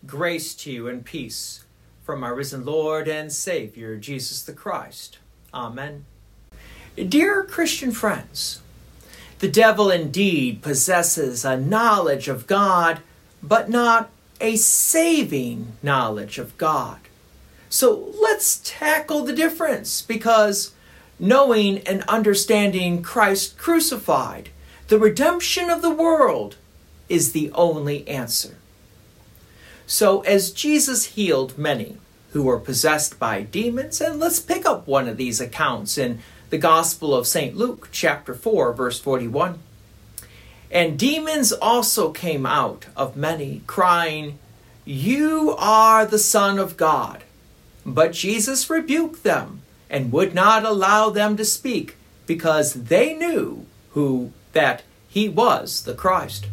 Grace to you and peace from our risen Lord and Savior, Jesus the Christ. Amen. Dear Christian friends, the devil indeed possesses a knowledge of God, but not a saving knowledge of God. So let's tackle the difference, because knowing and understanding Christ crucified, the redemption of the world, is the only answer. So as Jesus healed many who were possessed by demons, and let's pick up one of these accounts in the Gospel of St. Luke, chapter 4, verse 41. And demons also came out of many, crying, "You are the Son of God." But Jesus rebuked them and would not allow them to speak, because they knew that he was the Christ.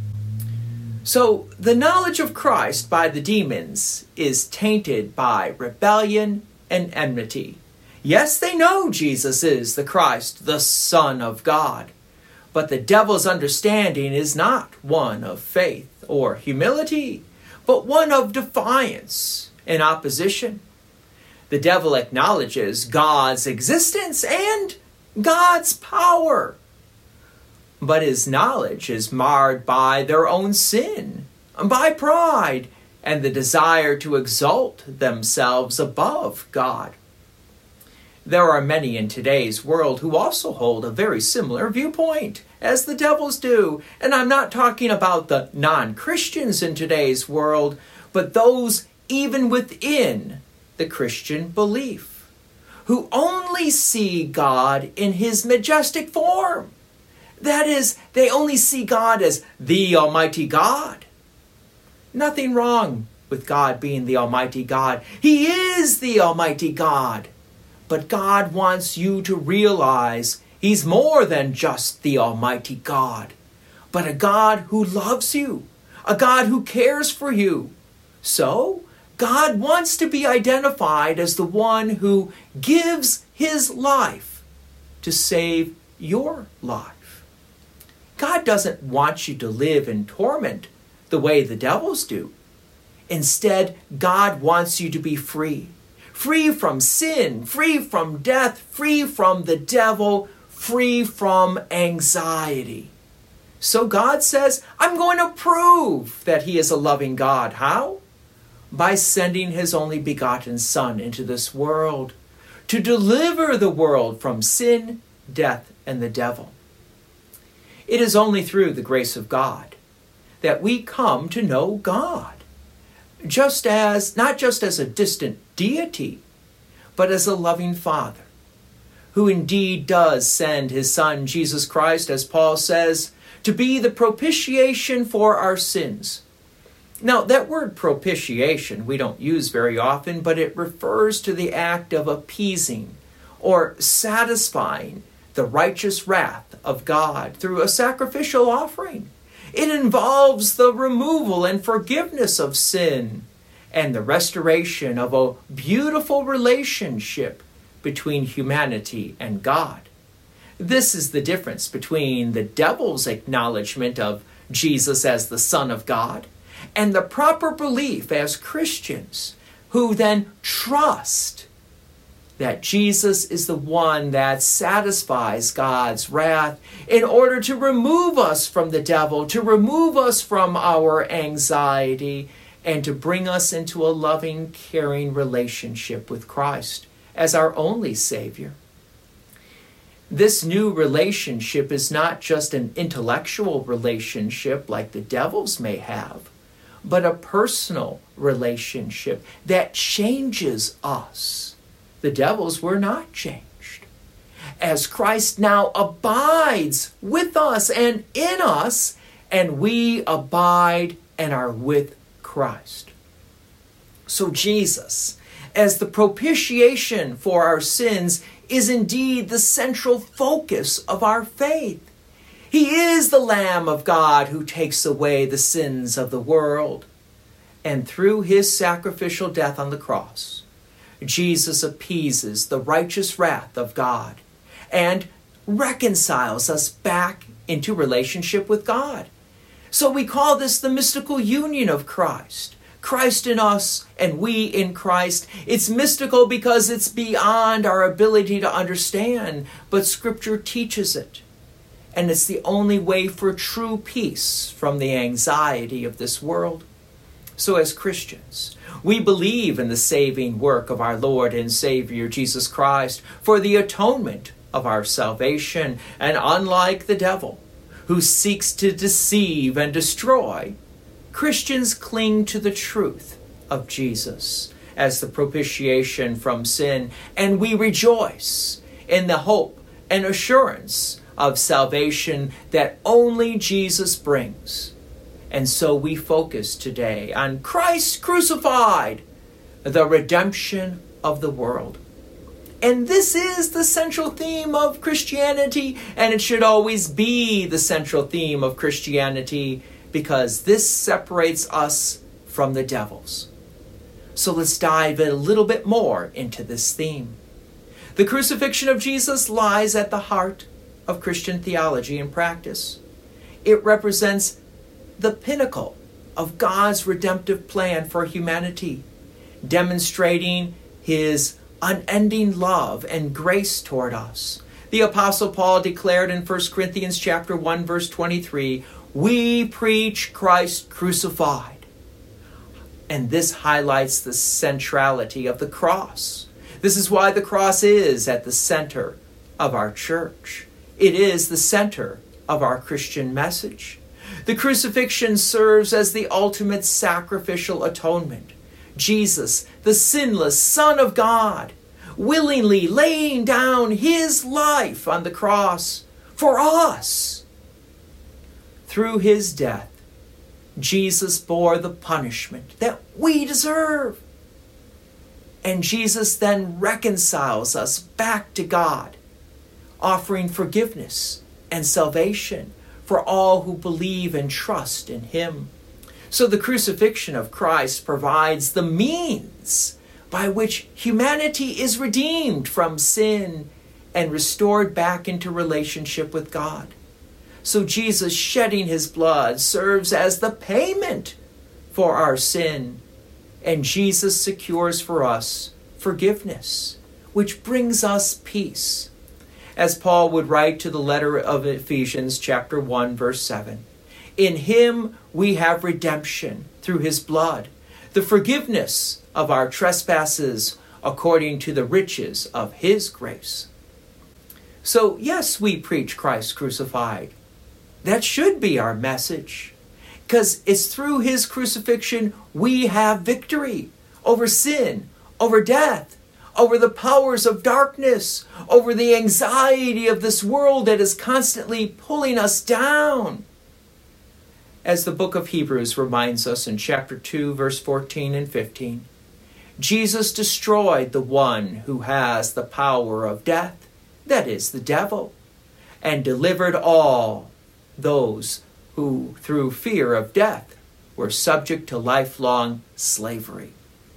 So the knowledge of Christ by the demons is tainted by rebellion and enmity. Yes, they know Jesus is the Christ, the Son of God. But the devil's understanding is not one of faith or humility, but one of defiance and opposition. The devil acknowledges God's existence and God's power, but his knowledge is marred by their own sin, by pride, and the desire to exalt themselves above God. There are many in today's world who also hold a very similar viewpoint as the devils do. And I'm not talking about the non-Christians in today's world, but those even within the Christian belief, who only see God in his majestic form. That is, they only see God as the Almighty God. Nothing wrong with God being the Almighty God. He is the Almighty God. But God wants you to realize he's more than just the Almighty God, but a God who loves you, a God who cares for you. So, God wants to be identified as the one who gives his life to save your life. God doesn't want you to live in torment the way the devils do. Instead, God wants you to be free. Free from sin, free from death, free from the devil, free from anxiety. So God says, I'm going to prove that he is a loving God. How? By sending his only begotten Son into this world to deliver the world from sin, death, and the devil. It is only through the grace of God that we come to know God, not just as a distant deity, but as a loving Father, who indeed does send his Son, Jesus Christ, as Paul says, to be the propitiation for our sins. Now, that word propitiation we don't use very often, but it refers to the act of appeasing or satisfying the righteous wrath of God through a sacrificial offering. It involves the removal and forgiveness of sin and the restoration of a beautiful relationship between humanity and God. This is the difference between the devil's acknowledgement of Jesus as the Son of God and the proper belief as Christians who then trust that Jesus is the one that satisfies God's wrath in order to remove us from the devil, to remove us from our anxiety, and to bring us into a loving, caring relationship with Christ as our only Savior. This new relationship is not just an intellectual relationship like the devils may have, but a personal relationship that changes us. The devils were not changed. As Christ now abides with us and in us, and we abide and are with Christ. So Jesus, as the propitiation for our sins, is indeed the central focus of our faith. He is the Lamb of God who takes away the sins of the world. And through his sacrificial death on the cross, Jesus appeases the righteous wrath of God and reconciles us back into relationship with God. So we call this the mystical union of Christ, Christ in us and we in Christ. It's mystical because it's beyond our ability to understand, but Scripture teaches it. And it's the only way for true peace from the anxiety of this world. So as Christians, we believe in the saving work of our Lord and Savior Jesus Christ for the atonement of our salvation. And unlike the devil, who seeks to deceive and destroy, Christians cling to the truth of Jesus as the propitiation from sin, and we rejoice in the hope and assurance of salvation that only Jesus brings. And so we focus today on Christ crucified, the redemption of the world. And this is the central theme of Christianity, and it should always be the central theme of Christianity, because this separates us from the devils. So let's dive a little bit more into this theme. The crucifixion of Jesus lies at the heart of Christian theology and practice. It represents the pinnacle of God's redemptive plan for humanity, demonstrating his unending love and grace toward us. The Apostle Paul declared in 1 Corinthians chapter 1, verse 23, "We preach Christ crucified." And this highlights the centrality of the cross. This is why the cross is at the center of our church. It is the center of our Christian message. The crucifixion serves as the ultimate sacrificial atonement. Jesus, the sinless Son of God, willingly laying down his life on the cross for us. Through his death, Jesus bore the punishment that we deserve. And Jesus then reconciles us back to God, offering forgiveness and salvation for all who believe and trust in him. So the crucifixion of Christ provides the means by which humanity is redeemed from sin and restored back into relationship with God. So Jesus shedding his blood serves as the payment for our sin, and Jesus secures for us forgiveness, which brings us peace. As Paul would write to the letter of Ephesians chapter 1, verse 7, "In him we have redemption through his blood, the forgiveness of our trespasses according to the riches of his grace." So yes, we preach Christ crucified. That should be our message, because it's through his crucifixion we have victory over sin, over death, over the powers of darkness, over the anxiety of this world that is constantly pulling us down. As the book of Hebrews reminds us in chapter 2, verse 14 and 15, Jesus destroyed the one who has the power of death, that is, the devil, and delivered all those who, through fear of death, were subject to lifelong slavery.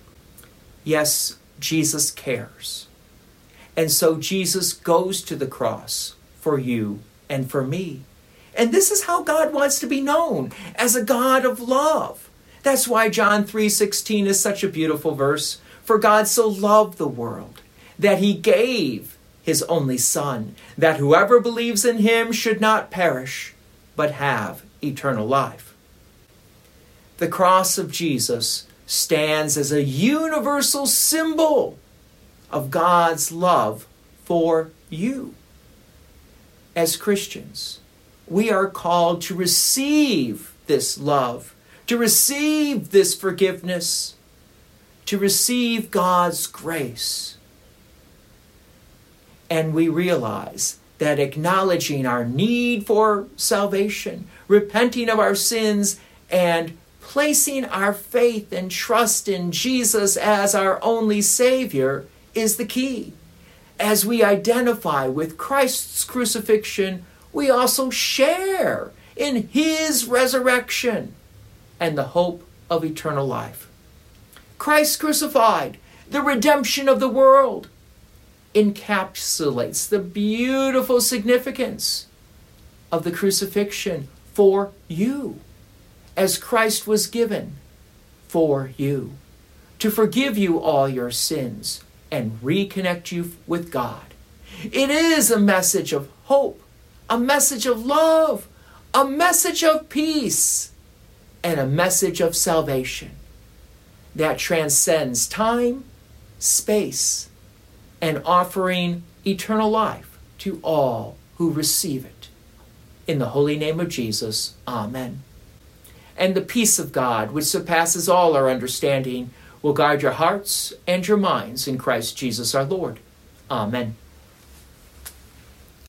Yes, Jesus cares. And so Jesus goes to the cross for you and for me. And this is how God wants to be known, as a God of love. That's why John 3:16 is such a beautiful verse. "For God so loved the world that he gave his only Son, that whoever believes in him should not perish, but have eternal life." The cross of Jesus stands as a universal symbol of God's love for you. As Christians, we are called to receive this love, to receive this forgiveness, to receive God's grace. And we realize that acknowledging our need for salvation, repenting of our sins, and placing our faith and trust in Jesus as our only Savior is the key. As we identify with Christ's crucifixion, we also share in his resurrection and the hope of eternal life. Christ crucified, the redemption of the world, encapsulates the beautiful significance of the crucifixion for you, as Christ was given for you, to forgive you all your sins and reconnect you with God. It is a message of hope, a message of love, a message of peace, and a message of salvation that transcends time, space, and offering eternal life to all who receive it. In the holy name of Jesus, amen. And the peace of God, which surpasses all our understanding, will guard your hearts and your minds in Christ Jesus our Lord. Amen.